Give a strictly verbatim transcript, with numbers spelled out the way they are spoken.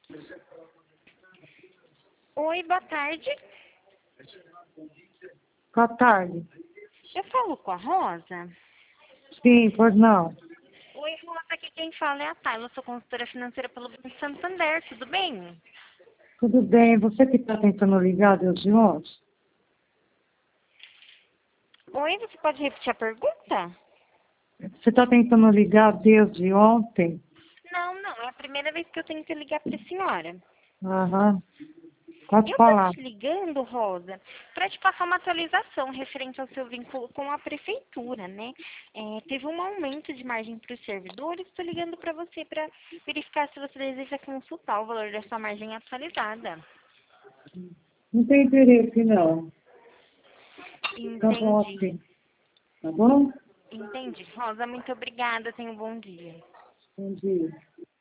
Oi, boa tarde. Boa tarde. Eu falo com a Rosa? Sim, pois não. Oi, Rosa, aqui quem fala é a Tayla, eu sou consultora financeira pelo Banco Santander, tudo bem? Tudo bem, você que está tentando ligar desde ontem? Oi, você pode repetir a pergunta? Você está tentando ligar desde ontem? Não, não, é a primeira vez que eu tenho que ligar para a senhora. Aham. Pode Eu tô falar. te ligando, Rosa, para te passar uma atualização referente ao seu vínculo com a prefeitura, né? É, teve um aumento de margem para os servidores, estou ligando para você para verificar se você deseja consultar o valor da sua margem atualizada. Não tem interesse, não. Tá bom, Entendi. sim. Tá bom? Entendi. Rosa, muito obrigada. Tenha um bom dia. Bom dia.